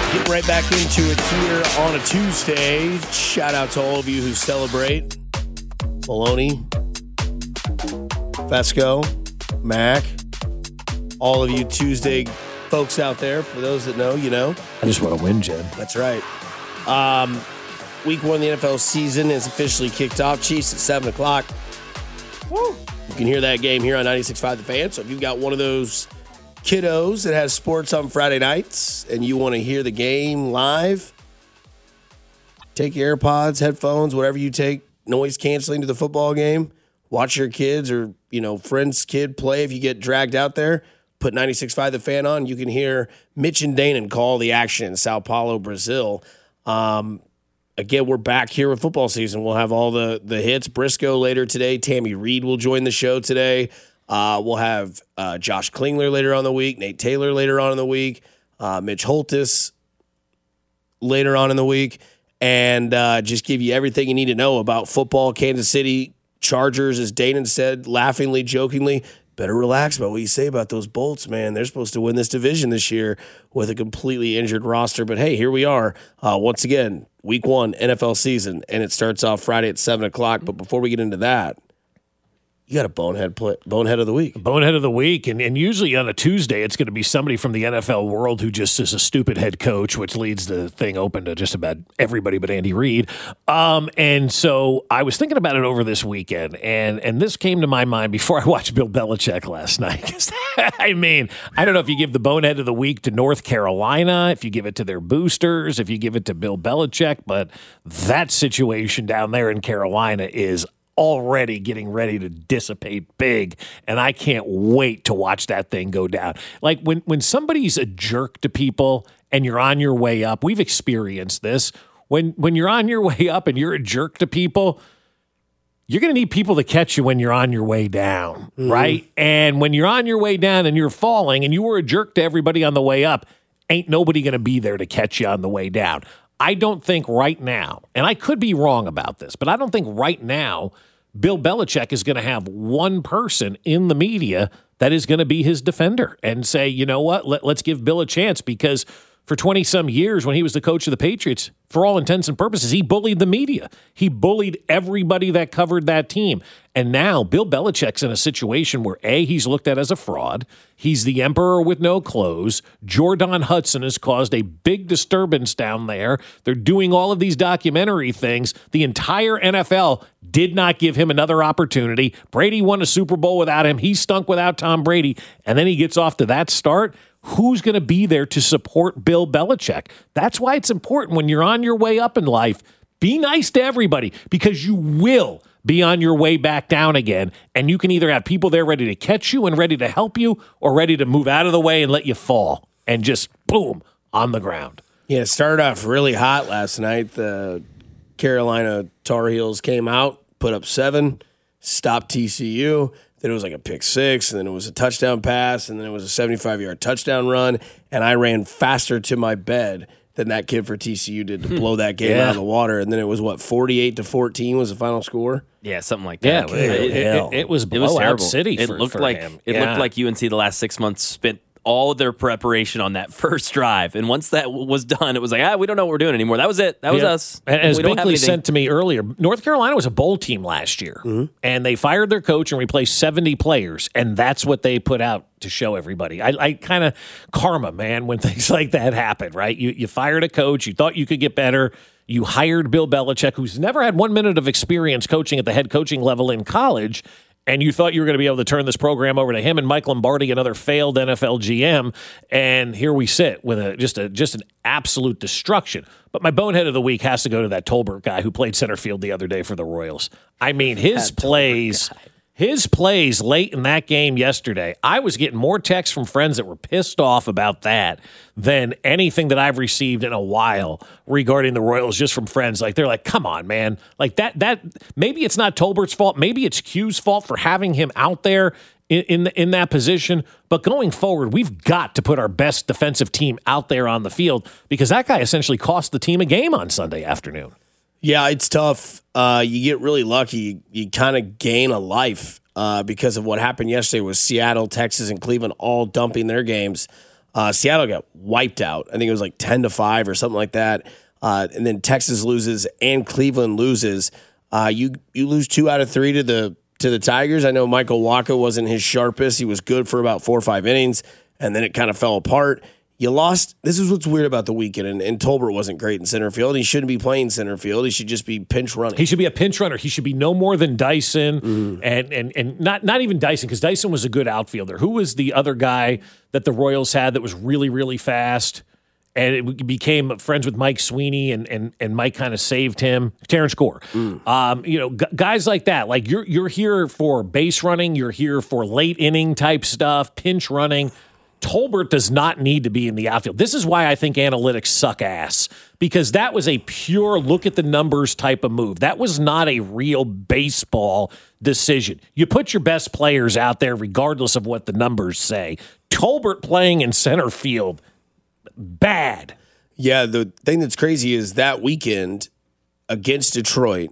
Getting right back into it here on a Tuesday. Shout out to all of you who celebrate. Maloney, Fesco, Mac, all of you Tuesday folks out there. For those that know, you know. I just want to win, Jen. That's right. Week 1 of the NFL season is officially kicked off. Chiefs at 7 o'clock. Woo! You can hear that game here on 96.5 The Fan. So if you've got one of those kiddos that has sports on Friday nights and you want to hear the game live, take your AirPods, headphones, whatever you take, noise canceling to the football game. Watch your kids or, friend's kid play if you get dragged out there. Put 96.5 The Fan on. You can hear Mitch and Danon call the action in Sao Paulo, Brazil. Again, we're back here with football season. We'll have all the hits. Briscoe later today. Tammy Reed will join the show today. We'll have Josh Klingler later on in the week. Nate Taylor later on in the week. Mitch Holtis later on in the week. And just give you everything you need to know about football. Kansas City Chargers, as Danon said, laughingly, jokingly, better relax about what you say about those Bolts, man. They're supposed to win this division this year with a completely injured roster. But, hey, here we are. Once again, Week 1 NFL season, and it starts off Friday at 7 o'clock. But before we get into that, you got a bonehead of the week. Bonehead of the week. And usually on a Tuesday, it's going to be somebody from the NFL world who just is a stupid head coach, which leads the thing open to just about everybody but Andy Reid. And so I was thinking about it over this weekend, and this came to my mind before I watched Bill Belichick last night. I mean, I don't know if you give the bonehead of the week to North Carolina, if you give it to their boosters, if you give it to Bill Belichick, but that situation down there in Carolina is already getting ready to dissipate big, and I can't wait to watch that thing go down. Like when somebody's a jerk to people and you're on your way up, we've experienced this. When you're on your way up and you're a jerk to people, you're going to need people to catch you when you're on your way down, right? And when you're on your way down and you're falling and you were a jerk to everybody on the way up, ain't nobody going to be there to catch you on the way down. I don't think right now, and I could be wrong about this, but I don't think right now Bill Belichick is going to have one person in the media that is going to be his defender and say, you know what, let's give Bill a chance, because for 20-some years when he was the coach of the Patriots, for all intents and purposes, he bullied the media. He bullied everybody that covered that team. And now Bill Belichick's in a situation where, A, he's looked at as a fraud. He's the emperor with no clothes. Jordan Hudson has caused a big disturbance down there. They're doing all of these documentary things. The entire NFL did not give him another opportunity. Brady won a Super Bowl without him. He stunk without Tom Brady. And then he gets off to that start. Who's going to be there to support Bill Belichick? That's why it's important when you're on your way up in life, be nice to everybody, because you will be on your way back down again, and you can either have people there ready to catch you and ready to help you, or ready to move out of the way and let you fall and just, boom, on the ground. Yeah, it started off really hot last night. The Carolina Tar Heels came out, put up 7, stopped TCU. Then it was like a pick 6, and then it was a touchdown pass, and then it was a 75-yard touchdown run, and I ran faster to my bed than that kid for TCU did to blow that game out of the water. And then it was, 48-14 was the final score? Yeah, something like that. Yeah, it was blowout city for him. It looked like UNC the last 6 months spent all of their preparation on that first drive. And once that was done, it was like, we don't know what we're doing anymore. That was it. That was us. And as Binkley sent to me earlier, North Carolina was a bowl team last year. And they fired their coach and replaced 70 players. And that's what they put out to show everybody. I kind of karma, man, when things like that happen, right? You fired a coach. You thought you could get better. You hired Bill Belichick, who's never had 1 minute of experience coaching at the head coaching level in college. And you thought you were going to be able to turn this program over to him and Mike Lombardi, another failed NFL GM. And here we sit with just an absolute destruction. But my bonehead of the week has to go to that Tolbert guy who played center field the other day for the Royals. I mean, his plays late in that game yesterday, I was getting more texts from friends that were pissed off about that than anything that I've received in a while regarding the Royals, just from friends. Like, they're like, come on, man. Like, that maybe it's not Tolbert's fault. Maybe it's Q's fault for having him out there in that position. But going forward, we've got to put our best defensive team out there on the field, because that guy essentially cost the team a game on Sunday afternoon. Yeah, it's tough. You get really lucky. You kind of gain a life because of what happened yesterday with Seattle, Texas, and Cleveland all dumping their games. Seattle got wiped out. I think it was like 10-5 or something like that. And then Texas loses and Cleveland loses. You lose 2 out of 3 to the Tigers. I know Michael Wacha wasn't his sharpest. He was good for about 4 or 5 innings, and then it kind of fell apart. You lost. This is what's weird about the weekend. And Tolbert wasn't great in center field. He shouldn't be playing center field. He should just be pinch running. He should be a pinch runner. He should be no more than Dyson, and not even Dyson, because Dyson was a good outfielder. Who was the other guy that the Royals had that was really, really fast? And it became friends with Mike Sweeney, and Mike kind of saved him. Terrence Gore. Guys like that. Like you're here for base running. You're here for late inning type stuff, pinch running. Tolbert does not need to be in the outfield. This is why I think analytics suck ass, because that was a pure look at the numbers type of move. That was not a real baseball decision. You put your best players out there regardless of what the numbers say. Tolbert playing in center field, bad. Yeah, the thing that's crazy is that weekend against Detroit,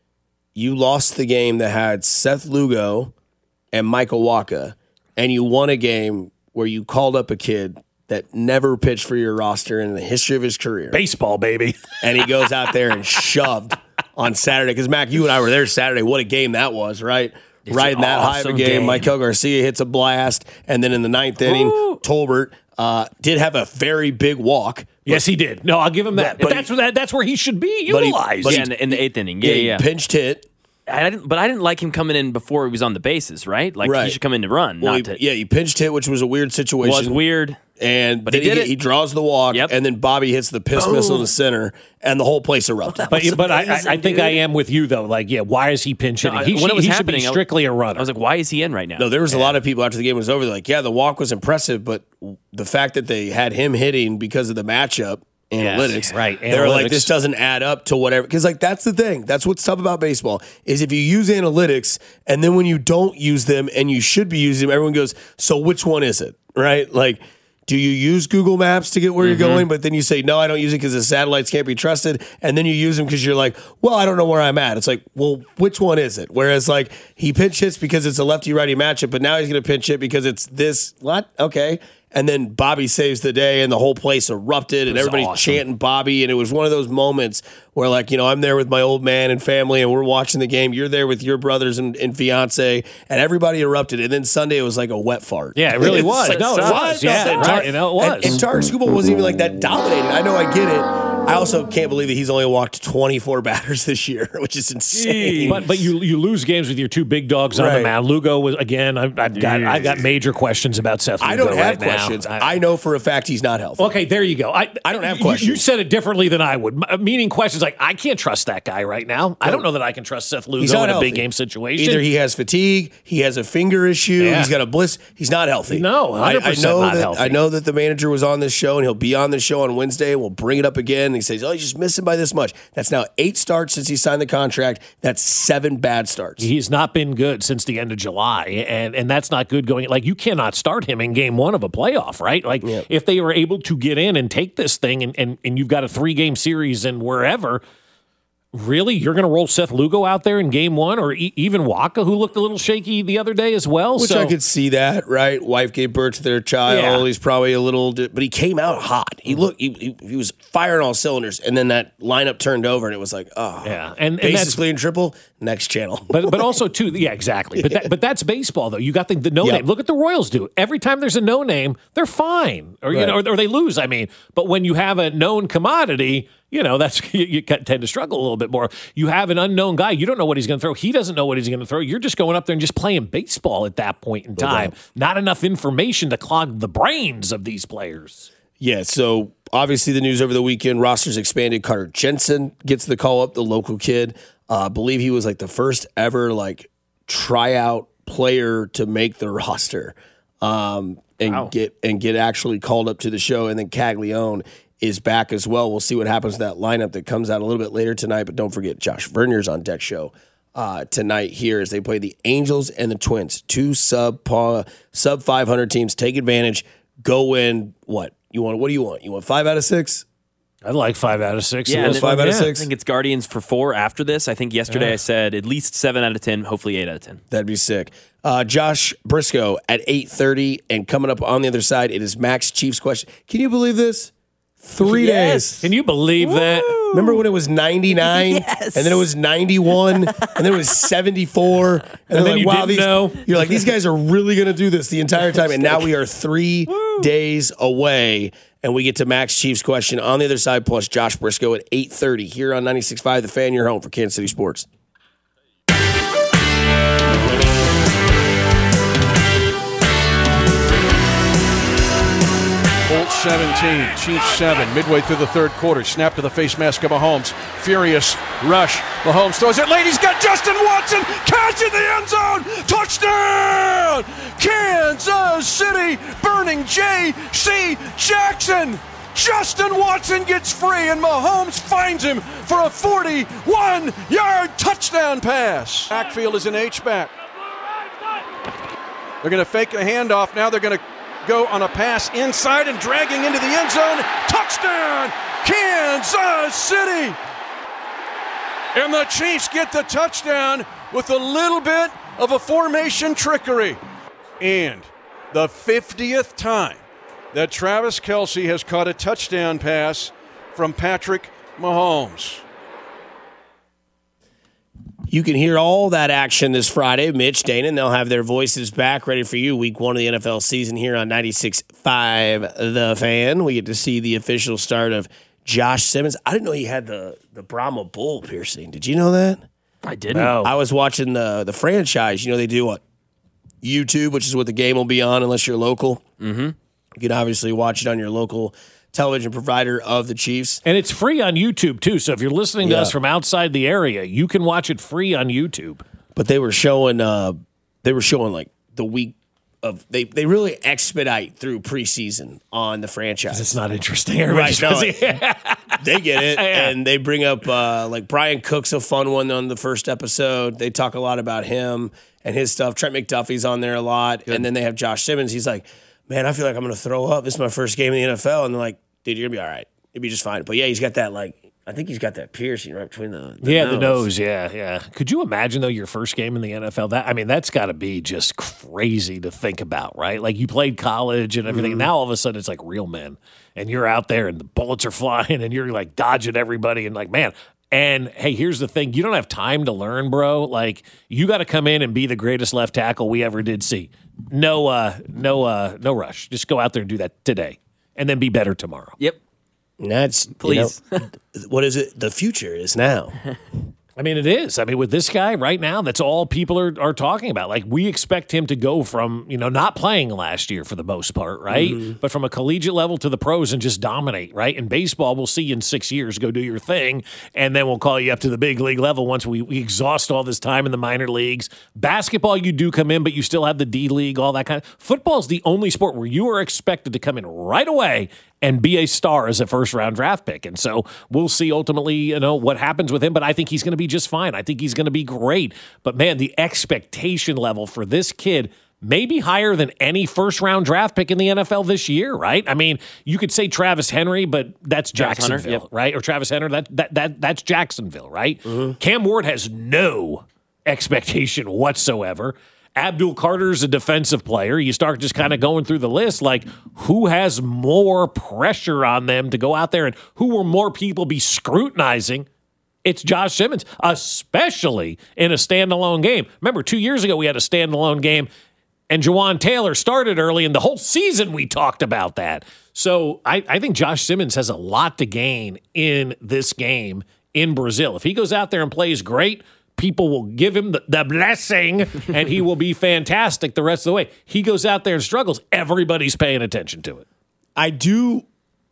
you lost the game that had Seth Lugo and Michael Wacha, and you won a game where you called up a kid that never pitched for your roster in the history of his career. Baseball, baby. And he goes out there and shoved on Saturday. Because, Mac, you and I were there Saturday. What a game that was, right? It's Riding that high of a game. Michael Garcia hits a blast. And then in the 9th inning, Tolbert did have a very big walk. Yes, he did. No, I'll give him that. But that's where he should be utilized. In the 8th inning. Yeah. He pinched hit. I didn't like him coming in before he was on the bases, right? Like he should come in to run, he pinched hit, which was a weird situation. Was weird. But he did it. He draws the walk, and then Bobby hits the piss missile in the center, and the whole place erupted. But I think I am with you, though. Like, why is he pinch hitting? He should be strictly a runner. I was like, why is he in right now? No, there was a lot of people after the game was over. They're like, yeah, the walk was impressive, but the fact that they had him hitting because of the matchup, analytics, right? They were like, this doesn't add up to whatever. Because that's the thing. That's what's tough about baseball is if you use analytics and then when you don't use them and you should be using them, everyone goes, so which one is it, right? Like, do you use Google Maps to get where you're going? But then you say, no, I don't use it because the satellites can't be trusted. And then you use them because you're like, well, I don't know where I'm at. It's like, well, which one is it? Whereas like he pinch hits because it's a lefty-righty matchup, but now he's going to pinch hit because it's this. What? Okay. And then Bobby saves the day, and the whole place erupted, and everybody's chanting Bobby. And it was one of those moments where, like, I'm there with my old man and family, and we're watching the game. You're there with your brothers and fiance, and everybody erupted. And then Sunday, it was like a wet fart. Yeah, it really was. No, it was. Yeah, right. It was. And Tarik Skubal wasn't even like that dominating. I know, I get it. I also can't believe that he's only walked 24 batters this year, which is insane. But you lose games with your two big dogs on the mound. Lugo was again. I've got major questions about Seth Lugo. I don't have questions. I know for a fact he's not healthy. Okay, there you go. I don't have questions. You said it differently than I would. Meaning questions like I can't trust that guy right now. I don't know that I can trust Seth Lugo in a big game situation. Either he has fatigue, he has a finger issue, he's got a bliss. He's not healthy. No, 100% not healthy. I know that the manager was on this show, and he'll be on this show on Wednesday, and we'll bring it up again. And he says, "Oh, he's just missing by this much." That's now 8 starts since he signed the contract. That's 7 bad starts. He's not been good since the end of July, and that's not good going. Like, you cannot start him in game 1 of a playoff, right? Like, if they were able to get in and take this thing, and you've got a 3-game series and wherever. Really? You're going to roll Seth Lugo out there in game 1 or even Wacha, who looked a little shaky the other day as well? Which I could see that, right? Wife gave birth to their child. Yeah. He's probably a little, but he came out hot. He looked, he was firing all cylinders, and then that lineup turned over, and it was like, oh. Yeah. And bases clean triple, next channel. but also, too, yeah, exactly. But that's baseball, though. You got the no name. Look at the Royals do. Every time there's a no name, they're fine. Or, or they lose, I mean. But when you have a known commodity, that's you tend to struggle a little bit more. You have an unknown guy. You don't know what he's going to throw. He doesn't know what he's going to throw. You're just going up there and just playing baseball at that point in time. Not enough information to clog the brains of these players. Yeah, so obviously the news over the weekend, rosters expanded. Carter Jensen gets the call up, the local kid. I believe he was like the first ever tryout player to make the roster get actually called up to the show. And then Caglione is back as well. We'll see what happens to that lineup that comes out a little bit later tonight. But don't forget, Josh Vernier's on deck show tonight here as they play the Angels and the Twins. 2 sub 500 teams. Take advantage. Go win. What do you want? You want 5 out of 6? I'd like 5 out of 6. Yeah, in this 5 one, out of yeah. 6. I think it's Guardians for 4 after this. I think yesterday I said at least 7 out of 10, hopefully 8 out of 10. That'd be sick. Josh Briscoe at 8:30, and coming up on the other side, it is Max Chiefs question. Can you believe this? 3 days. Can you believe that? Remember when it was 99? Yes. And then it was 91, and then it was 74. And then like, you wow, didn't know. You're like, these guys are really going to do this the entire time. And now we are 3 days away, and we get to Max Chiefs question on the other side, plus Josh Briscoe at 8:30 here on 96.5 The Fan, your home for Kansas City sports. Colts 17, Chiefs 7, midway through the third quarter. Snap to the face mask of Mahomes. Furious rush. Mahomes throws it late. He's got Justin Watson. Catch in the end zone. Touchdown! Kansas City burning J.C. Jackson. Justin Watson gets free, and Mahomes finds him for a 41-yard touchdown pass. Backfield is an H-back. They're going to fake a handoff. Now they're going to go on a pass inside and dragging into the end zone. Touchdown, Kansas City! And the Chiefs get the touchdown with a little bit of a formation trickery. And the 50th time that Travis Kelce has caught a touchdown pass from Patrick Mahomes. You can hear all that action this Friday. Mitch, Dana, and they'll have their voices back ready for you. Week 1 of the NFL season here on 96.5 The Fan. We get to see the official start of Josh Simmons. I didn't know he had the Brahma bull piercing. Did you know that? I didn't. No. I was watching the franchise. You know, they do what? YouTube, which is what the game will be on unless you're local. Mm-hmm. You can obviously watch it on your local television provider of the Chiefs. And it's free on YouTube, too. So if you're listening to Yeah. us from outside the area, you can watch it free on YouTube. But they were showing like the week of they really expedite through preseason on the franchise. It's not interesting. Everybody's Right, no, busy. They get it, Yeah. and they bring up like Brian Cook's a fun one on the first episode. They talk a lot about him and his stuff. Trent McDuffie's on there a lot, and then they have Josh Simmons. He's like, man, I feel like I'm going to throw up. This is my first game in the NFL, and they're like, dude, you're gonna be all right. You'll be just fine. But yeah, he's got that I think he's got that piercing right between the the nose. Yeah. Could you imagine, though, your first game in the NFL? That's got to be just crazy to think about, right? Like, you played college and everything. Now, all of a sudden, it's like real men. And you're out there, and the bullets are flying, and you're, like, dodging everybody. And, like, man. And, hey, here's the thing. You don't have time to learn, bro. Like, you got to come in and be the greatest left tackle we ever did see. No rush. Just go out there and do that today. And then be better tomorrow. Yep. And that's Please. What is it? The future is now. It is. With this guy right now, that's all people are talking about. Like, we expect him to go from, not playing last year for the most part, right? But from a collegiate level to the pros and just dominate, right? In baseball, we'll see you in 6 years, go do your thing, and then we'll call you up to the big league level once we exhaust all this time in the minor leagues. Basketball, you do come in, but you still have the D League, all that kind of. Football is the only sport where you are expected to come in right away and be a star as a first-round draft pick. And so we'll see ultimately, what happens with him, but I think he's going to be just fine. I think he's going to be great. But, man, the expectation level for this kid may be higher than any first-round draft pick in the NFL this year, right? You could say Travis Henry, but that's Jacksonville, Hunter, yep. right? Or Travis Henry, that's Jacksonville, right? Cam Ward has no expectation whatsoever. Abdul Carter's a defensive player. You start just kind of going through the list, like who has more pressure on them to go out there and who will more people be scrutinizing? It's Josh Simmons, especially in a standalone game. Remember, 2 years ago we had a standalone game and Jawan Taylor started early, and the whole season we talked about that. So I think Josh Simmons has a lot to gain in this game in Brazil. If he goes out there and plays great, people will give him the blessing, and he will be fantastic the rest of the way. He goes out there and struggles. Everybody's paying attention to it. I do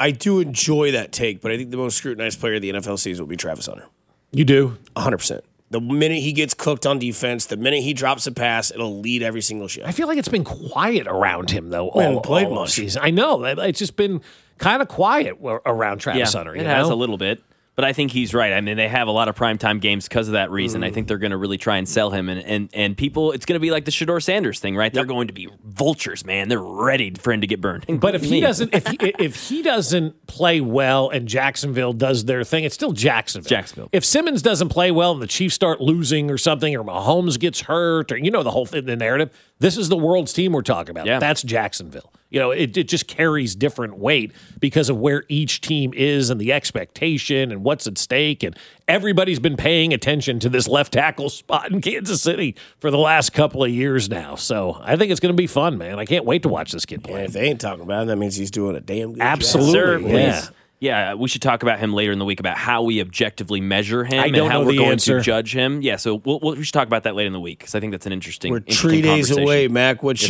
enjoy that take, but I think the most scrutinized player of the NFL season will be Travis Hunter. You do? 100%. The minute he gets cooked on defense, the minute he drops a pass, it'll lead every single shift. I feel like it's been quiet around him, though, hasn't played all much. season. I know. It's just been kind of quiet around Travis Hunter. It has a little bit. But I think he's right. I mean, they have a lot of primetime games because of that reason. I think they're going to really try and sell him. And people, it's going to be like the Shedeur Sanders thing, right? They're going to be vultures, man. They're ready for him to get burned. But if he doesn't, if he doesn't play well and Jacksonville does their thing, it's still Jacksonville. If Simmons doesn't play well and the Chiefs start losing or something, or Mahomes gets hurt, or the whole thing, the narrative, this is the world's team we're talking about. Yeah. That's Jacksonville. It just carries different weight because of where each team is and the expectation and what's at stake. And everybody's been paying attention to this left tackle spot in Kansas City for the last couple of years now. So I think it's going to be fun, man. I can't wait to watch this kid play. And if they ain't talking about him, that means he's doing a damn good Absolutely. job. Yeah. Yeah, we should talk about him later in the week about how we objectively measure him I don't and how know we're the going answer. to judge him. Yeah, so we should talk about that later in the week because I think that's an interesting. We're 3 days away, Mac. What's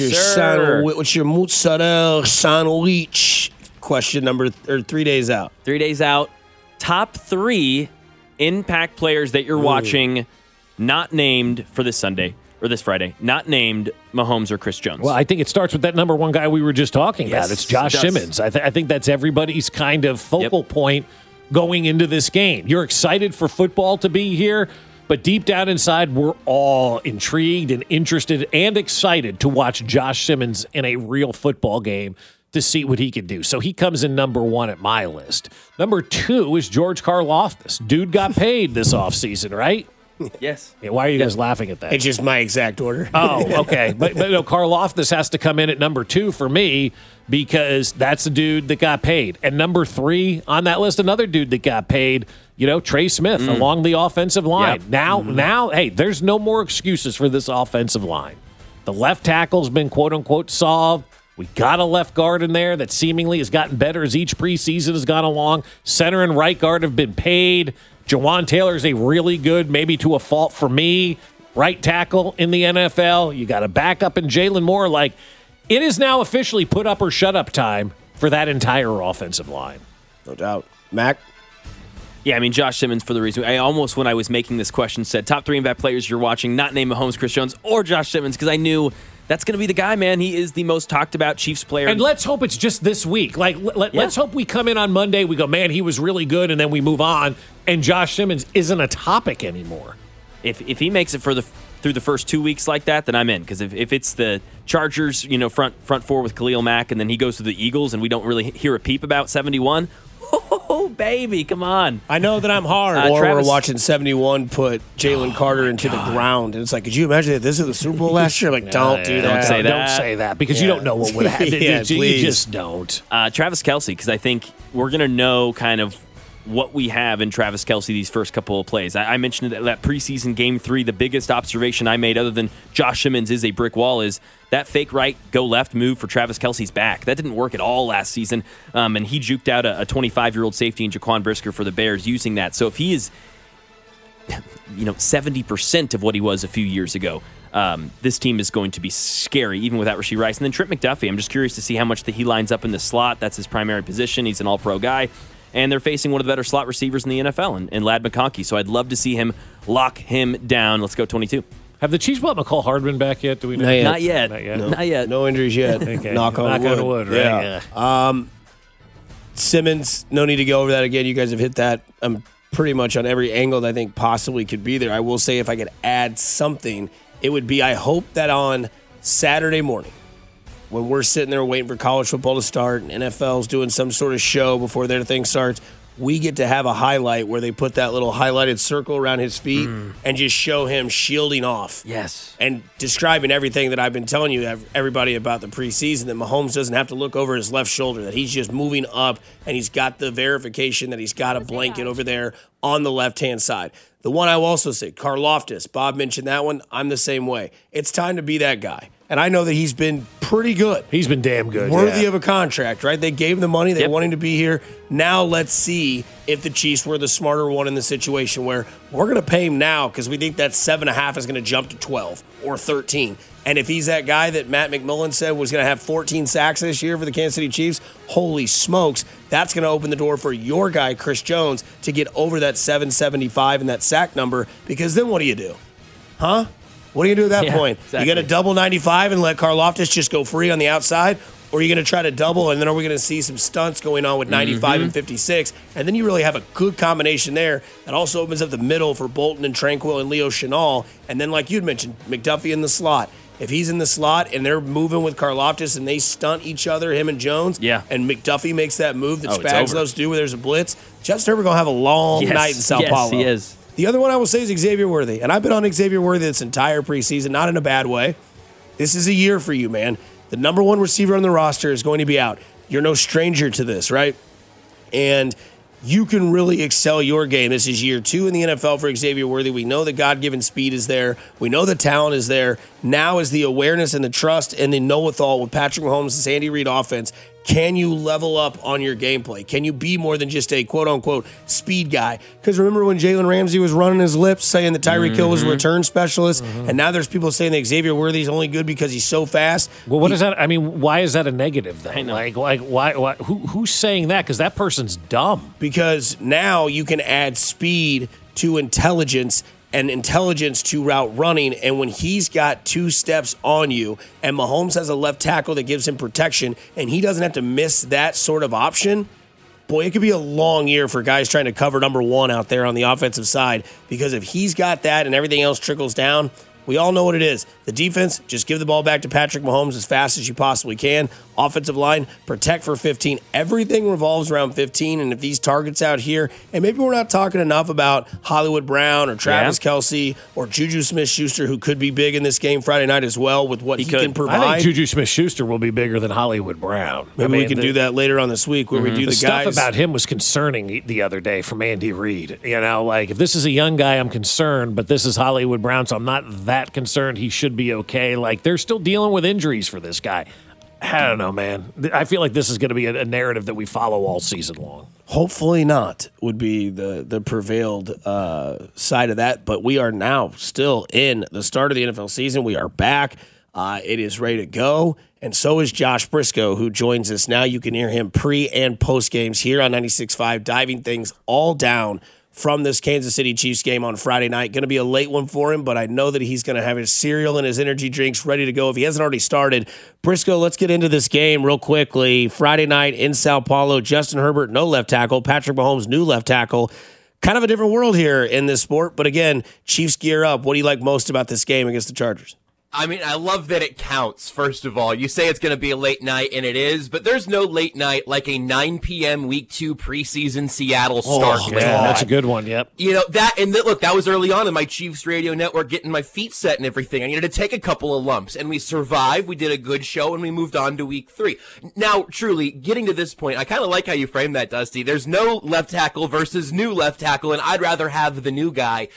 your mozzarella sandwich? Question number 3 days out. 3 days out. Top 3 impact players that you're watching, not named for this Sunday or this Friday, not named Mahomes or Chris Jones. Well, I think it starts with that number one guy we were just talking about. Yes, It's Josh it does. Simmons. I think that's everybody's kind of focal point going into this game. You're excited for football to be here, but deep down inside, we're all intrigued and interested and excited to watch Josh Simmons in a real football game to see what he can do. So he comes in number 1 at my list. Number 2 is George Karlaftis. Dude got paid this offseason, right? Yes. Yeah, why are you guys laughing at that? It's just my exact order. Oh, okay. But no, Karlaftis has to come in at number 2 for me because that's the dude that got paid. And number 3 on that list, another dude that got paid, Trey Smith along the offensive line. Yep. Now, hey, there's no more excuses for this offensive line. The left tackle's been quote-unquote solved. We got a left guard in there that seemingly has gotten better as each preseason has gone along. Center and right guard have been paid. Jawan Taylor is a really good, maybe to a fault for me, right tackle in the NFL. You got a backup in Jalen Moore. It is now officially put up or shut up time for that entire offensive line. No doubt. Mac? Yeah, I mean, Josh Simmons for the reason. I almost, when I was making this question, said top 3 impact players you're watching, not name Mahomes, Chris Jones, or Josh Simmons, because I knew that's going to be the guy, man. He is the most talked about Chiefs player. And let's hope it's just this week. Let's hope we come in on Monday, we go, man, he was really good, and then we move on, and Josh Simmons isn't a topic anymore. If he makes it through the first 2 weeks like that, then I'm in. Because if it's the Chargers, front 4 with Khalil Mack, and then he goes to the Eagles, and we don't really hear a peep about 71. Oh, baby, come on. I know that I'm hard. Or Travis, we're watching 71 put Jalen Carter into the ground. And it's like, could you imagine that this is the Super Bowl last year? I'm like, don't do that. Don't say that. Don't say that because you don't know what would happen. Yeah, You please. just don't. Travis Kelce, because I think we're going to know kind of what we have in Travis Kelce these first couple of plays. I mentioned that preseason game 3, the biggest observation I made other than Josh Simmons is a brick wall is that fake right, go left move for Travis Kelce's back. That didn't work at all last season, and he juked out a 25-year-old safety in Jaquan Brisker for the Bears using that. So if he is 70% of what he was a few years ago, this team is going to be scary, even without Rashee Rice. And then Trent McDuffie, I'm just curious to see how much he lines up in the slot. That's his primary position. He's an all-pro guy. And they're facing one of the better slot receivers in the NFL, and Ladd McConkey. So I'd love to see him lock him down. Let's go 22. Have the Chiefs brought McCall Hardman back yet? Do we know? Not yet. Not Not yet. yet. Not yet. No injuries yet. Okay. Knock on wood. Right? Yeah. Simmons, no need to go over that again. You guys have hit that pretty much on every angle that I think possibly could be there. I will say if I could add something, it would be I hope that on Saturday morning, when we're sitting there waiting for college football to start and NFL's doing some sort of show before their thing starts, we get to have a highlight where they put that little highlighted circle around his feet and just show him shielding off. Yes. And describing everything that I've been telling you, everybody about the preseason, that Mahomes doesn't have to look over his left shoulder, that he's just moving up and he's got the verification that he's got a blanket over there on the left-hand side. The one I will also say, Karlaftis, Bob mentioned that one. I'm the same way. It's time to be that guy. And I know that he's been pretty good. He's been damn good. Worthy of a contract, right? They gave him the money. They Yep. want him to be here. Now let's see if the Chiefs were the smarter one in the situation where we're going to pay him now because we think that 7.5 is going to jump to 12 or 13. And if he's that guy that Matt McMillan said was going to have 14 sacks this year for the Kansas City Chiefs, holy smokes, that's going to open the door for your guy, Chris Jones, to get over that 775 and that sack number because then what do you do? Huh? What are you going to do at that point? Exactly. You got to double 95 and let Karlaftis just go free on the outside? Or are you going to try to double, and then are we going to see some stunts going on with 95 and 56? And then you really have a good combination there that also opens up the middle for Bolton and Tranquill and Leo Chenal. And then, like you'd mentioned, McDuffie in the slot. If he's in the slot and they're moving with Karlaftis and they stunt each other, him and Jones, and McDuffie makes that move that Spags loves to do where there's a blitz, Justin Herbert going to have a long night in Sao Paulo. Yes, he is. The other one I will say is Xavier Worthy. And I've been on Xavier Worthy this entire preseason, not in a bad way. This is a year for you, man. The number one receiver on the roster is going to be out. You're no stranger to this, right? And you can really excel your game. This is year 2 in the NFL for Xavier Worthy. We know the God-given speed is there. We know the talent is there. Now is the awareness and the trust and the know-it-all with Patrick Mahomes' Andy Reid offense. Can you level up on your gameplay? Can you be more than just a quote-unquote speed guy? Because remember when Jalen Ramsey was running his lips saying that Tyreek Hill was a return specialist, and now there's people saying that Xavier Worthy is only good because he's so fast. Well, what is that? I mean, why is that a negative, though? Like why who's saying that? Because that person's dumb. Because now you can add speed to intelligence and intelligence to route running, and when he's got 2 steps on you and Mahomes has a left tackle that gives him protection and he doesn't have to miss that sort of option, boy, it could be a long year for guys trying to cover number 1 out there on the offensive side, because if he's got that and everything else trickles down, we all know what it is. The defense, just give the ball back to Patrick Mahomes as fast as you possibly can. Offensive line, protect for 15. Everything revolves around 15, and if these targets out here, and maybe we're not talking enough about Hollywood Brown or Travis Kelce or Juju Smith-Schuster, who could be big in this game Friday night as well with what he can provide. I think Juju Smith-Schuster will be bigger than Hollywood Brown. Maybe we can do that later on this week where we do the guys. Stuff about him was concerning the other day from Andy Reid. You know, like, if this is a young guy, I'm concerned, but this is Hollywood Brown, so I'm not that concerned. He should be okay. Like, they're still dealing with injuries for this guy. I don't know, man. I feel like this is going to be a narrative that we follow all season long. Hopefully not would be the prevailed side of that. But we are now still in the start of the NFL season. We are back. It is ready to go. And so is Josh Briscoe, who joins us now. You can hear him pre- and post-games here on 96.5, diving things all down from this Kansas City Chiefs game on Friday night. Going to be a late one for him, but I know that he's going to have his cereal and his energy drinks ready to go if he hasn't already started. Briscoe, let's get into this game real quickly. Friday night in Sao Paulo, Justin Herbert, no left tackle. Patrick Mahomes, new left tackle. Kind of a different world here in this sport, but again, Chiefs gear up. What do you like most about this game against the Chargers? I mean, I love that it counts, first of all. You say it's going to be a late night, and it is, but there's no late night like a 9 p.m. Week 2 preseason Seattle start. Oh, man, that's a good one, yep. You know, look, that was early on in my Chiefs radio network, getting my feet set and everything. I needed to take a couple of lumps, and we survived. We did a good show, and we moved on to Week 3. Now, truly, getting to this point, I kind of like how you framed that, Dusty. There's no left tackle versus new left tackle, and I'd rather have the new guy.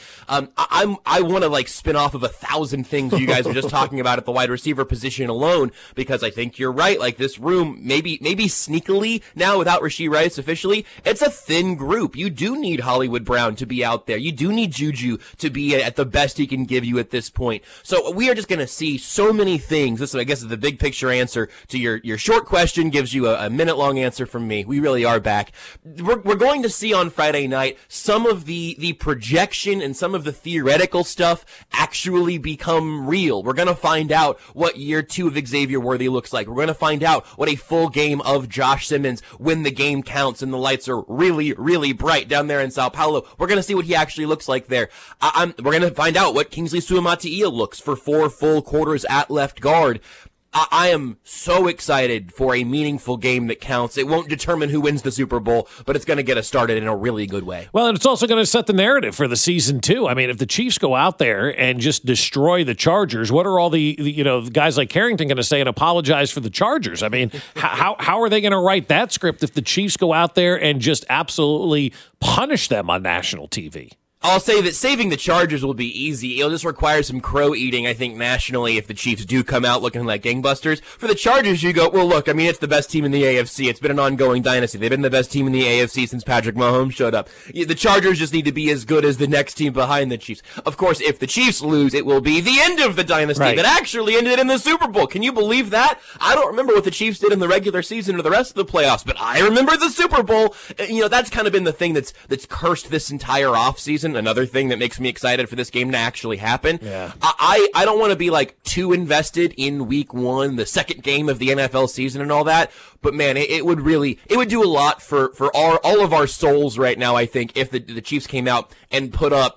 I want to, like, spin off of 1,000 things you guys were just talking about at the wide receiver position alone, because I think you're right. Like, this room, maybe sneakily now without Rashee Rice officially, it's a thin group. You do need Hollywood Brown to be out there. You do need Juju to be at the best he can give you at this point. So we are just going to see so many things. This, I guess, is the big picture answer to your short question, gives you a minute long answer from me. We really are back. We're going to see on Friday night some of the projection and some of the theoretical stuff actually become real. We're going to find out what year 2 of Xavier Worthy looks like. We're going to find out what a full game of Josh Simmons, when the game counts and the lights are really, really bright down there in Sao Paulo. We're going to see what he actually looks like there. We're going to find out what Kingsley Suamataia looks for 4 full quarters at left guard. I am so excited for a meaningful game that counts. It won't determine who wins the Super Bowl, but it's going to get us started in a really good way. Well, and it's also going to set the narrative for the season, too. I mean, if the Chiefs go out there and just destroy the Chargers, what are all the guys like Carrington going to say and apologize for the Chargers? I mean, how are they going to write that script if the Chiefs go out there and just absolutely punish them on national TV? I'll say that saving the Chargers will be easy. It'll just require some crow eating, I think, nationally, if the Chiefs do come out looking like gangbusters. For the Chargers, you go, well, look, I mean, it's the best team in the AFC. It's been an ongoing dynasty. They've been the best team in the AFC since Patrick Mahomes showed up. The Chargers just need to be as good as the next team behind the Chiefs. Of course, if the Chiefs lose, it will be the end of the dynasty that actually ended in the Super Bowl. Can you believe that? I don't remember what the Chiefs did in the regular season or the rest of the playoffs, but I remember the Super Bowl. You know, that's kind of been the thing that's cursed this entire offseason. season. Another thing that makes me excited for this game to actually happen. Yeah. I don't want to be like too invested in week 1, the second game of the NFL season and all that. But man, it would do a lot for all of our souls right now, I think, if the Chiefs came out and put up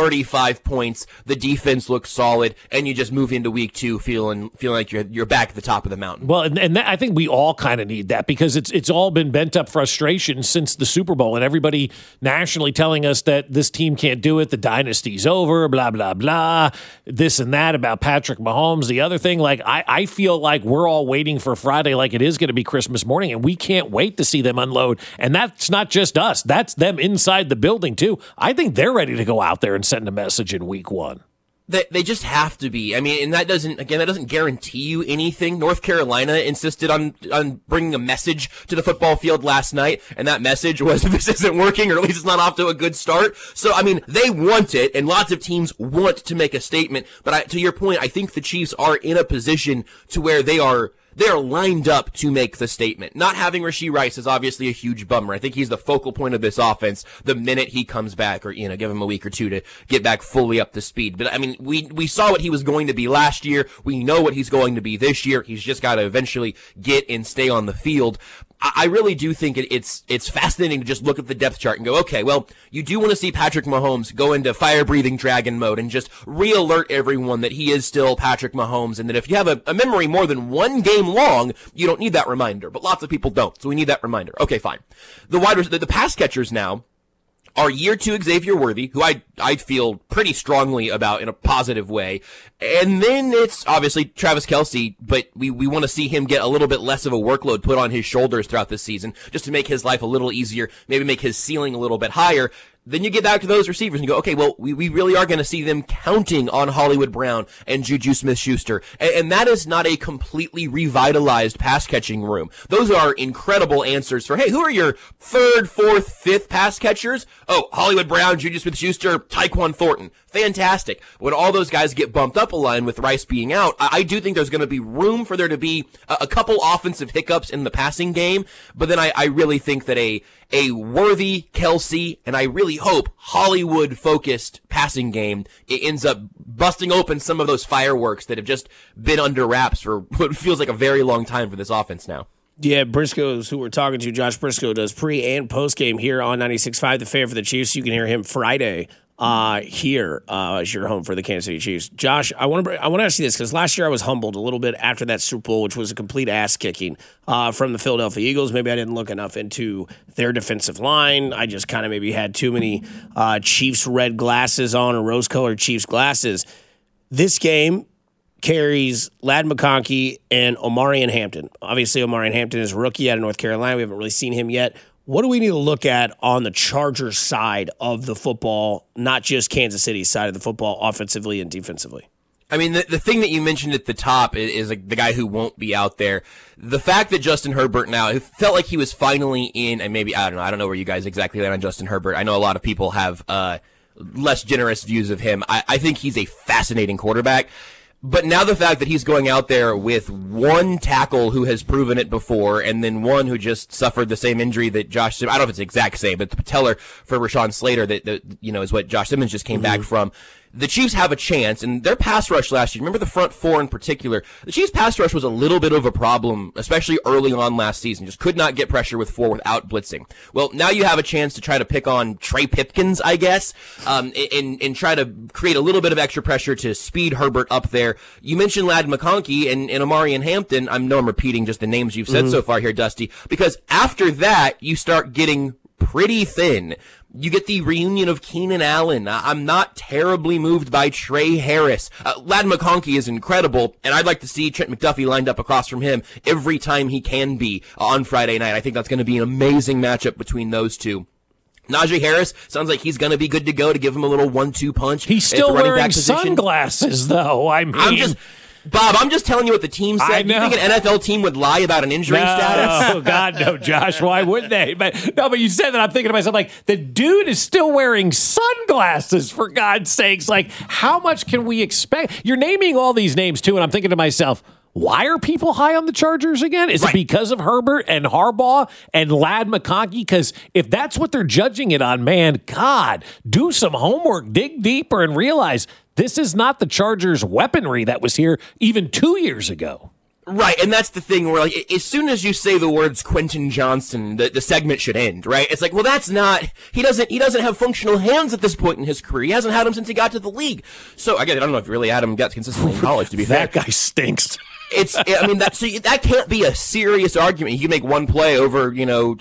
35 points, the defense looks solid, and you just move into week 2 feeling like you're back at the top of the mountain. Well, and that, I think we all kind of need that, because it's all been bent up frustration since the Super Bowl, and everybody nationally telling us that this team can't do it, the dynasty's over, blah, blah, blah, this and that about Patrick Mahomes. The other thing, like, I feel like we're all waiting for Friday like it is going to be Christmas morning, and we can't wait to see them unload. And that's not just us. That's them inside the building, too. I think they're ready to go out there and send a message in week 1. They just have to be. I mean, and that doesn't guarantee you anything. North Carolina insisted on bringing a message to the football field last night, and that message was, this isn't working, or at least it's not off to a good start. So, I mean, they want it, and lots of teams want to make a statement. But to your point, I think the Chiefs are in a position to where they are lined up to make the statement. Not having Rashee Rice is obviously a huge bummer. I think he's the focal point of this offense the minute he comes back, or, give him a week or two to get back fully up to speed. But I mean, we saw what he was going to be last year. We know what he's going to be this year. He's just got to eventually get and stay on the field. I really do think it's fascinating to just look at the depth chart and go, okay, well, you do want to see Patrick Mahomes go into fire-breathing dragon mode and just re-alert everyone that he is still Patrick Mahomes, and that if you have a memory more than one game long, you don't need that reminder. But lots of people don't, so we need that reminder. Okay, fine. The pass catchers now are year 2 Xavier Worthy, who I feel pretty strongly about in a positive way. And then it's obviously Travis Kelce, but we want to see him get a little bit less of a workload put on his shoulders throughout this season, just to make his life a little easier, maybe make his ceiling a little bit higher. Then you get back to those receivers and go, okay, well, we really are going to see them counting on Hollywood Brown and Juju Smith-Schuster. And that is not a completely revitalized pass catching room. Those are incredible answers for, hey, who are your 3rd, 4th, 5th pass catchers? Oh, Hollywood Brown, Juju Smith-Schuster, Tyquan Thornton. Fantastic. When all those guys get bumped up a line with Rice being out, I do think there's going to be room for there to be a couple offensive hiccups in the passing game. But then I really think that a Worthy, Kelce, and I really hope Hollywood-focused passing game, it ends up busting open some of those fireworks that have just been under wraps for what feels like a very long time for this offense now. Yeah, Briscoe's who we're talking to. Josh Briscoe does pre- and post-game here on 96.5, the fan for the Chiefs. You can hear him Friday here as your home for the Kansas City Chiefs. Josh, I want to ask you this, because last year I was humbled a little bit after that Super Bowl, which was a complete ass-kicking from the Philadelphia Eagles. Maybe I didn't look enough into their defensive line. I just kind of maybe had too many Chiefs red glasses on, or rose-colored Chiefs glasses. This game carries Ladd McConkey and Omarion Hampton. Obviously, Omarion Hampton is a rookie out of North Carolina. We haven't really seen him yet. What do we need to look at on the Chargers side of the football, not just Kansas City's side of the football, offensively and defensively? I mean, the thing that you mentioned at the top is like the guy who won't be out there. The fact that Justin Herbert now, it felt like he was finally in, and maybe, I don't know where you guys exactly land on Justin Herbert. I know a lot of people have less generous views of him. I think he's a fascinating quarterback. But now the fact that he's going out there with one tackle who has proven it before, and then one who just suffered the same injury that Josh Simmons, I don't know if it's the exact same, but the patellar for Rashawn Slater that is what Josh Simmons just came back from. The Chiefs have a chance, and their pass rush last year, remember the front four in particular, the Chiefs' pass rush was a little bit of a problem, especially early on last season, just could not get pressure with four without blitzing. Well, now you have a chance to try to pick on Trey Pipkins, I guess, and try to create a little bit of extra pressure to speed Herbert up there. You mentioned Ladd McConkey and Omarion Hampton. I know I'm repeating just the names you've said so far here, Dusty, because after that, you start getting pretty thin. You get the reunion of Keenan Allen. I'm not terribly moved by Trey Harris. Ladd McConkey is incredible, and I'd like to see Trent McDuffie lined up across from him every time he can be on Friday night. I think that's going to be an amazing matchup between those two. Najee Harris sounds like he's going to be good to go to give him a little 1-2 punch. He's still wearing sunglasses, though. I mean, Bob, I'm just telling you what the team said. Do you think an NFL team would lie about an injury status? Oh, God, no, Josh. Why would they? But you said that. I'm thinking to myself, like, the dude is still wearing sunglasses, for God's sakes. Like, how much can we expect? You're naming all these names, too, and I'm thinking to myself, Why are people high on the Chargers again? Is it because of Herbert and Harbaugh and Ladd McConkey? Because if that's what they're judging it on, man, God, do some homework, dig deeper, and realize this is not the Chargers' weaponry that was here even 2 years ago. Right, and that's the thing where, like, as soon as you say the words Quentin Johnston, the segment should end, right? It's like, well, that's not, he doesn't have functional hands at this point in his career. He hasn't had them since he got to the league. So, again, I don't know if really Adam got consistently in college, to be fair. That guy stinks. That can't be a serious argument. You can make one play over,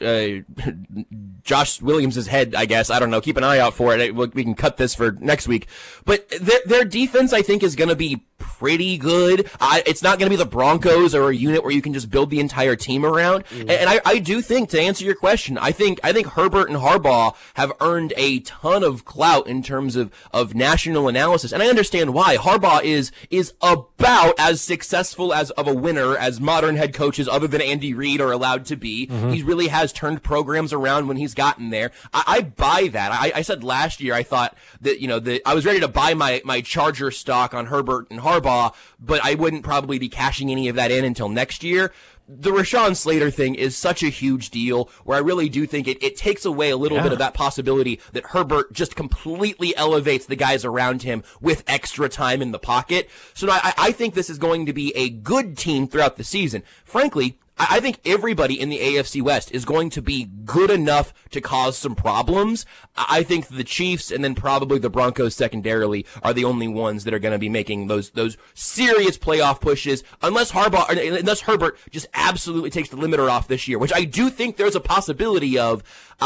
Josh Williams' head, I guess. I don't know. Keep an eye out for it. We can cut this for next week. But their defense, I think, is going to be pretty good. It's not going to be the Broncos or a unit where you can just build the entire team around. Mm-hmm. And I do think, to answer your question, I think Herbert and Harbaugh have earned a ton of clout in terms of national analysis. And I understand why. Harbaugh is about as successful of a winner as modern head coaches other than Andy Reid are allowed to be. Mm-hmm. He really has turned programs around when he's gotten there. I buy that. I said last year I thought that, I was ready to buy my Charger stock on Herbert and Harbaugh, but I wouldn't probably be cashing any of that in until next year. The Rashawn Slater thing is such a huge deal where I really do think it takes away a little bit of that possibility that Herbert just completely elevates the guys around him with extra time in the pocket. So I think this is going to be a good team throughout the season. Frankly, I think everybody in the AFC West is going to be good enough to cause some problems. I think the Chiefs and then probably the Broncos secondarily are the only ones that are going to be making those serious playoff pushes unless Herbert just absolutely takes the limiter off this year, which I do think there's a possibility of.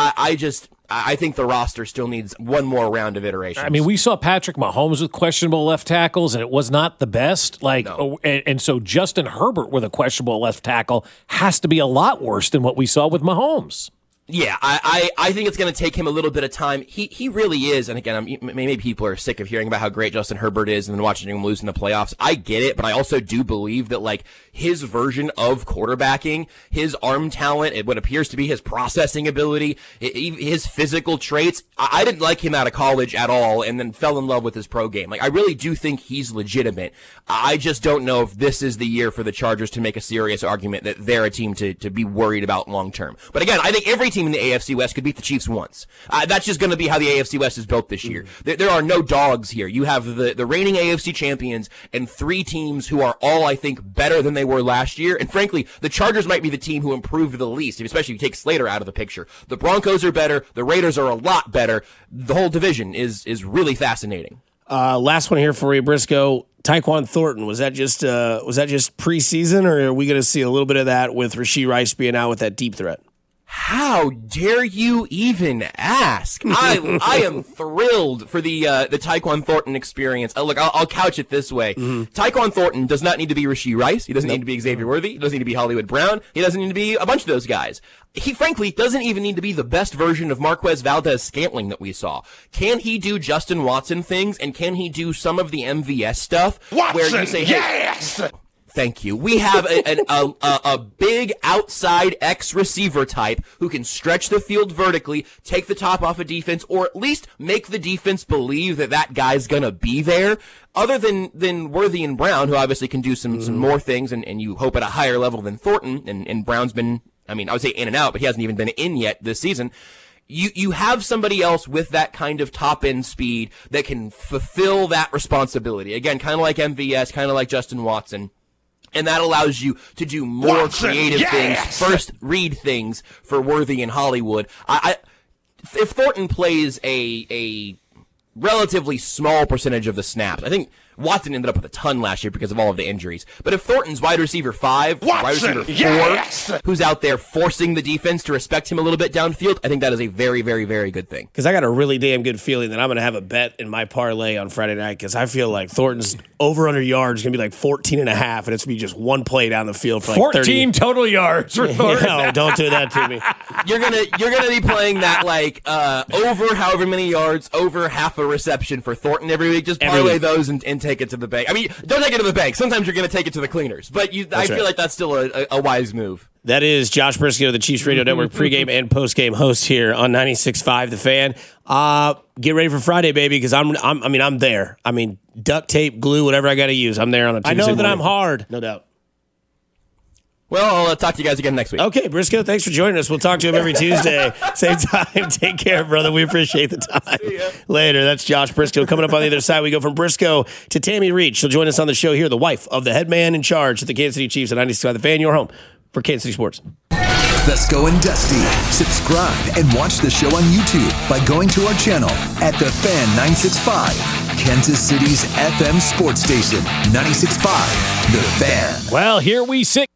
I think the roster still needs one more round of iterations. I mean, we saw Patrick Mahomes with questionable left tackles, and it was not the best. And so Justin Herbert with a questionable left tackle has to be a lot worse than what we saw with Mahomes. Yeah, I think it's going to take him a little bit of time. He really is. And again, maybe people are sick of hearing about how great Justin Herbert is and then watching him lose in the playoffs. I get it, but I also do believe that, like, his version of quarterbacking, his arm talent, what appears to be his processing ability, his physical traits, I didn't like him out of college at all and then fell in love with his pro game. Like, I really do think he's legitimate. I just don't know if this is the year for the Chargers to make a serious argument that they're a team to be worried about long term. But again, I think every team in the AFC West could beat the Chiefs once. That's just going to be how the AFC West is built this year. There are no dogs here. You have the reigning AFC champions and three teams who are all, I think, better than they were last year. And frankly, the Chargers might be the team who improved the least, especially if you take Slater out of the picture. The Broncos are better. The Raiders are a lot better. The whole division is really fascinating. Last one here for you, Briscoe. Tyquan Thornton, was that just preseason, or are we going to see a little bit of that with Rashee Rice being out with that deep threat? How dare you even ask? I am thrilled for the Tyquan Thornton experience. Look, I'll couch it this way. Mm-hmm. Tyquan Thornton does not need to be Rashee Rice. He doesn't need to be Xavier Worthy. He doesn't need to be Hollywood Brown. He doesn't need to be a bunch of those guys. He frankly doesn't even need to be the best version of Marquez Valdez-Scantling that we saw. Can he do Justin Watson things, and can he do some of the MVS stuff? Watson, where you say, hey, yes! Thank you. We have a big outside X receiver type who can stretch the field vertically, take the top off of defense, or at least make the defense believe that guy's gonna be there. Other than Worthy and Brown, who obviously can do some more things, and you hope at a higher level than Thornton, and Brown's been, I would say in and out, but he hasn't even been in yet this season. You have somebody else with that kind of top-end speed that can fulfill that responsibility. Again, kind of like MVS, kind of like Justin Watson. And that allows you to do more creative things, first read things for Worthy and Hollywood. If Thornton plays a relatively small percentage of the snaps, I think Watson ended up with a ton last year because of all of the injuries. But if Thornton's wide receiver 5, wide receiver 4, who's out there forcing the defense to respect him a little bit downfield, I think that is a very, very, very good thing. Because I got a really damn good feeling that I'm going to have a bet in my parlay on Friday night, because I feel like Thornton's over-under yards is going to be like 14.5, and it's going to be just one play down the field for like 14 total yards for Thornton. No, don't do that to me. You're gonna be playing that like over however many yards, over half a reception for Thornton every week. Just parlay those and take it to the bank. I mean, don't take it to the bank. Sometimes you're going to take it to the cleaners, but I feel like that's still a wise move. That is Josh Briscoe, the Chiefs Radio Network pregame and postgame host here on 96.5 The Fan. Get ready for Friday, baby, because I'm there. I mean, duct tape, glue, whatever I got to use. I'm there on a Tuesday I know that morning. I'm hard. No doubt. Well, I'll talk to you guys again next week. Okay, Briscoe, thanks for joining us. We'll talk to him every Tuesday. Same time. Take care, brother. We appreciate the time. Later. That's Josh Briscoe. Coming up on the other side, we go from Briscoe to Tammy Reed. She'll join us on the show here, the wife of the head man in charge at the Kansas City Chiefs at 96.5 The Fan, your home for Kansas City Sports. Fesco and Dusty. Subscribe and watch the show on YouTube by going to our channel at The Fan 96.5, Kansas City's FM sports station. 96.5 The Fan. Well, here we sit.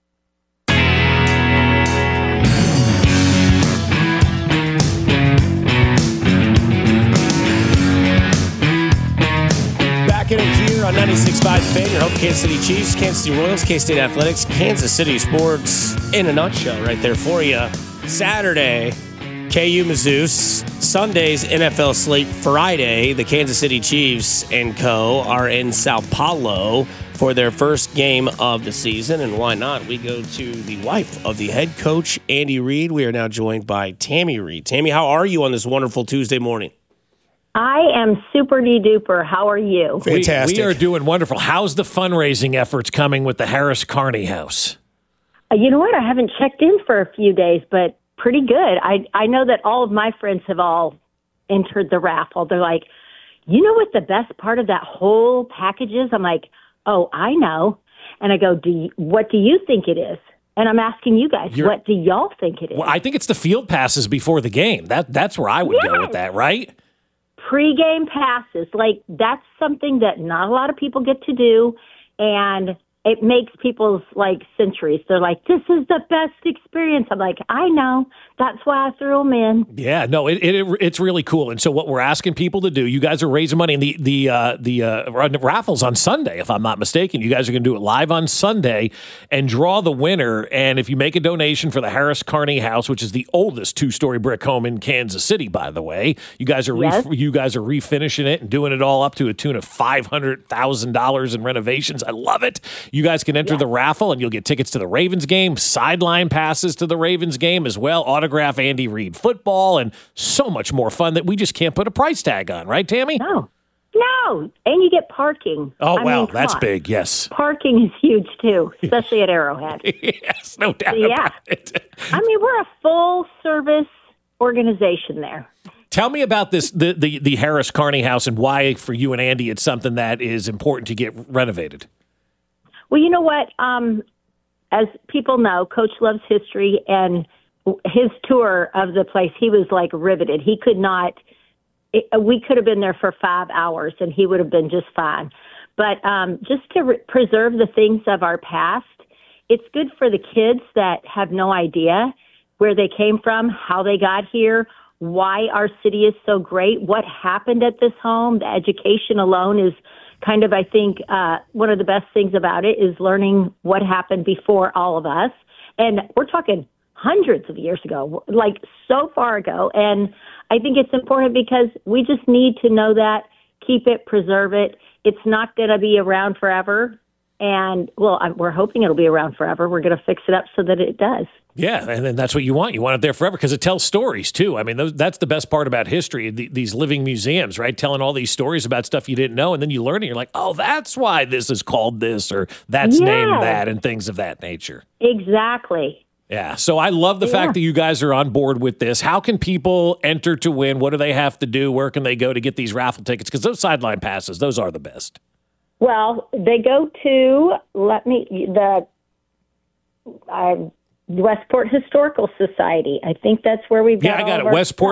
Back in it here on 96.5 The Fan, your home Kansas City Chiefs, Kansas City Royals, K-State Athletics, Kansas City Sports in a nutshell right there for you. Saturday, KU Mizzou. Sunday's NFL slate. Friday, the Kansas City Chiefs and co. are in Sao Paulo for their first game of the season. And why not? We go to the wife of the head coach, Andy Reid. We are now joined by Tammy Reid. Tammy, how are you on this wonderful Tuesday morning? I am super duper. How are you? Fantastic. We are doing wonderful. How's the fundraising efforts coming with the Harris Carney House? You know what? I haven't checked in for a few days, but pretty good. I know that all of my friends have all entered the raffle. They're like, you know what the best part of that whole package is? I'm like, oh, I know. And I go, what do you think it is? And I'm asking you guys, what do y'all think it is? Well, I think it's the field passes before the game. That's where I would go with that, right? Pre-game passes. Like, that's something that not a lot of people get to do, and it makes people's, like, centuries. They're like, this is the best experience. I'm like, I know. That's why I threw them in. Yeah, no, it's really cool. And so what we're asking people to do, you guys are raising money, and the raffle's on Sunday, if I'm not mistaken. You guys are going to do it live on Sunday and draw the winner. And if you make a donation for the Harris Carney House, which is the oldest two-story brick home in Kansas City, by the way, you guys are refinishing it and doing it all up to a tune of $500,000 in renovations. I love it. You guys can enter the raffle, and you'll get tickets to the Ravens game, sideline passes to the Ravens game as well, autograph Andy Reid football, and so much more fun that we just can't put a price tag on, right, Tammy? No. And you get parking. Oh, wow, that's big, yes. Parking is huge, too, especially at Arrowhead. Yes, no doubt about it. I mean, we're a full-service organization there. Tell me about this, the Harris Carney House, and why, for you and Andy, it's something that is important to get renovated. Well, you know what? As people know, Coach loves history, and his tour of the place, he was like riveted. He could not, we could have been there for 5 hours and he would have been just fine. But just to preserve the things of our past, it's good for the kids that have no idea where they came from, how they got here, why our city is so great, what happened at this home. The education alone is kind of, I think, one of the best things about it is learning what happened before all of us. And we're talking hundreds of years ago, like so far ago. And I think it's important because we just need to know that, keep it, preserve it. It's not going to be around forever. And, well, we're hoping it'll be around forever. We're going to fix it up so that it does. Yeah, and then that's what you want. You want it there forever because it tells stories, too. I mean, that's the best part about history, these living museums, right? Telling all these stories about stuff you didn't know, and then you learn it. You're like, oh, that's why this is called this, or that's named that, and things of that nature. Exactly. Yeah, so I love the fact that you guys are on board with this. How can people enter to win? What do they have to do? Where can they go to get these raffle tickets? Because those sideline passes, those are the best. Well, they go to, Westport Historical Society. I think that's where we've got I got it.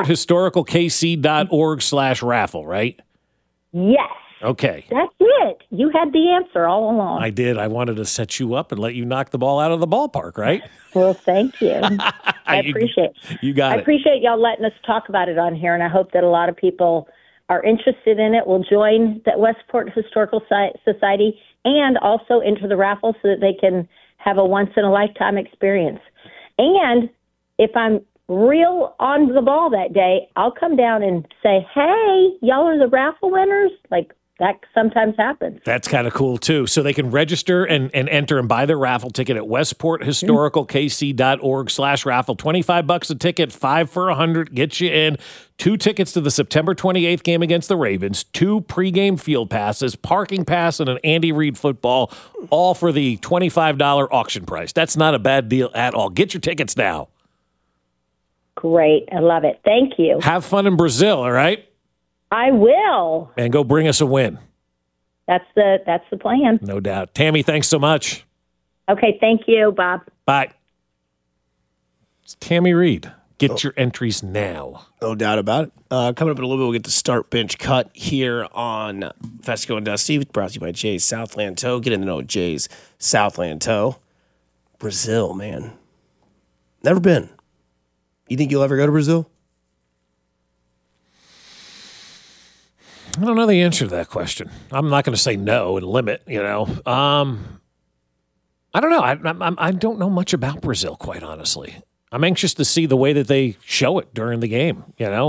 WestportHistoricalKC.org/raffle, right? Yes. Okay. That's it. You had the answer all along. I did. I wanted to set you up and let you knock the ball out of the ballpark, right? Well, thank you. I appreciate it. You got it. I appreciate y'all letting us talk about it on here, and I hope that a lot of people are interested in it, will join the Westport Historical Society and also enter the raffle so that they can have a once-in-a-lifetime experience. And if I'm real on the ball that day, I'll come down and say, hey, y'all are the raffle winners. Like, that sometimes happens. That's kind of cool, too. So they can register and enter and buy their raffle ticket at westporthistoricalkc.org/raffle. $25 a ticket, 5 for $100, gets you in. 2 tickets to the September 28th game against the Ravens, 2 pregame field passes, parking pass, and an Andy Reid football, all for the $25 auction price. That's not a bad deal at all. Get your tickets now. Great. I love it. Thank you. Have fun in Brazil, all right? I will. And go bring us a win. That's the plan. No doubt. Tammy, thanks so much. Okay, thank you, Bob. Bye. It's Tammy Reid. Get your entries now. No doubt about it. Coming up in a little bit, we'll get the start bench cut here on Fesco and Dusty, brought to you by Jay's Southland Tow. Get in to know Jay's Southland Tow. Brazil, man. Never been. You think you'll ever go to Brazil? I don't know the answer to that question. I'm not going to say no and limit, I don't know. I don't know much about Brazil, quite honestly. I'm anxious to see the way that they show it during the game,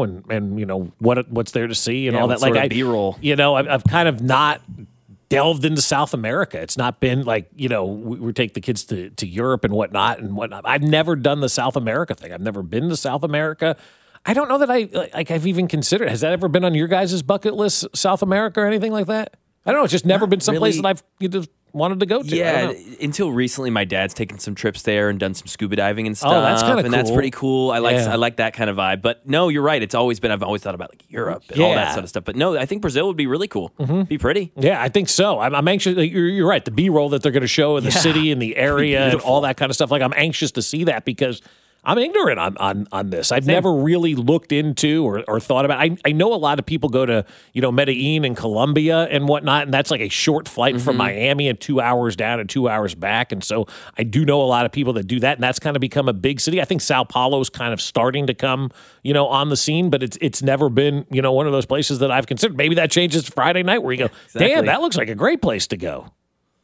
and what's there to see and all that. Like B-roll. I've kind of not delved into South America. It's not been like, we take the kids to Europe and whatnot. I've never done the South America thing. I've never been to South America. I don't know that I've even considered. Has that ever been on your guys' bucket list, South America or anything like that? I don't know. It's just never been someplace that I've just wanted to go to. Yeah, until recently, my dad's taken some trips there and done some scuba diving and stuff. Oh, that's kind of cool. And that's pretty cool. I like that kind of vibe. But no, you're right. I've always thought about like Europe and all that sort of stuff. But no, I think Brazil would be really cool. Mm-hmm. Be pretty. Yeah, I think so. I'm anxious. You're right. The B-roll that they're going to show in the city and the area and all that kind of stuff. Like, I'm anxious to see that because I'm ignorant on this. I've never really looked into or thought about. I know a lot of people go to Medellin and Colombia and whatnot, and that's like a short flight from Miami and 2 hours down and 2 hours back. And so I do know a lot of people that do that, and that's kind of become a big city. I think Sao Paulo is kind of starting to come on the scene, but it's never been one of those places that I've considered. Maybe that changes Friday night where you go, damn, that looks like a great place to go.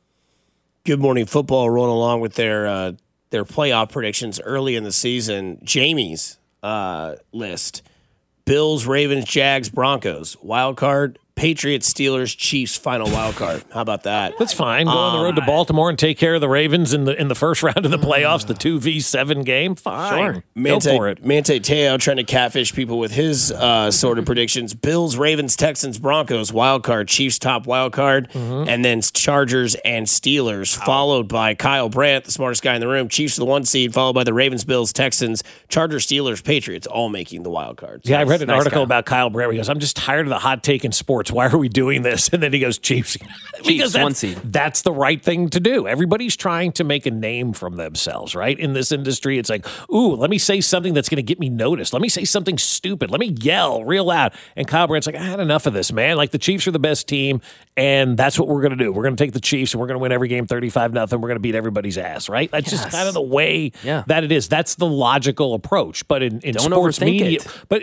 Good Morning Football rolling along with their playoff predictions early in the season. Jamie's list: Bills, Ravens, Jags, Broncos. Wild card: Patriots, Steelers, Chiefs. Final wild card. How about that? That's fine. Go on the road to Baltimore and take care of the Ravens in the first round of the playoffs, the 2v7 game. Fine. Sure. Go for it. Mante Teo trying to catfish people with his sort of predictions. Bills, Ravens, Texans, Broncos, wild card. Chiefs top wild card. And then Chargers and Steelers, followed by Kyle Brandt, the smartest guy in the room. Chiefs are the 1 seed, followed by the Ravens, Bills, Texans, Chargers, Steelers, Patriots, all making the wild cards. Yeah, I read an article about Kyle Brandt. He goes, I'm just tired of the hot take in sports. Why are we doing this? And then he goes, Chiefs. Chiefs, 1 seed. That's the right thing to do. Everybody's trying to make a name from themselves, right? In this industry, it's like, ooh, let me say something that's going to get me noticed. Let me say something stupid. Let me yell real loud. And Kyle Brandt's like, I had enough of this, man. Like, the Chiefs are the best team, and that's what we're going to do. We're going to take the Chiefs, and we're going to win every game 35-0. We're going to beat everybody's ass, right? That's just kind of the way that it is. That's the logical approach. But in sports media,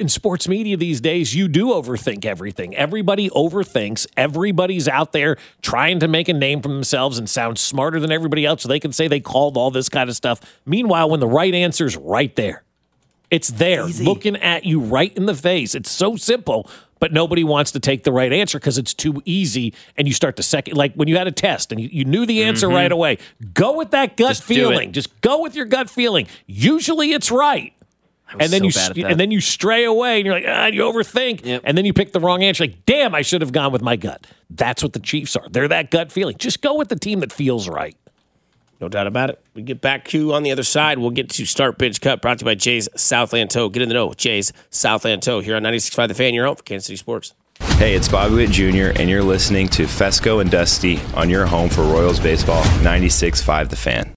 these days, you do overthink everything. Everybody overthinks. Everybody's out there trying to make a name for themselves and sound smarter than everybody else so they can say they called all this kind of stuff. Meanwhile, when the right answer's right there, it's there looking at you right in the face. It's so simple, but nobody wants to take the right answer because it's too easy. And you start to second, like when you had a test and you knew the answer right away. Go with that gut feeling. Just go with your gut feeling. Usually it's right. And then you stray away and you're like, you overthink. And then you pick the wrong answer. Like, damn, I should have gone with my gut. That's what the Chiefs are. They're that gut feeling. Just go with the team that feels right. No doubt about it. We get back to on the other side. We'll get to Start Bench Cut, brought to you by Jay's Southland Tow. Get in the know with Jay's Southland Tow here on 96.5 The Fan, your home for Kansas City Sports. Hey, it's Bobby Witt Jr., and you're listening to Fesco and Dusty on your home for Royals baseball, 96.5 The Fan.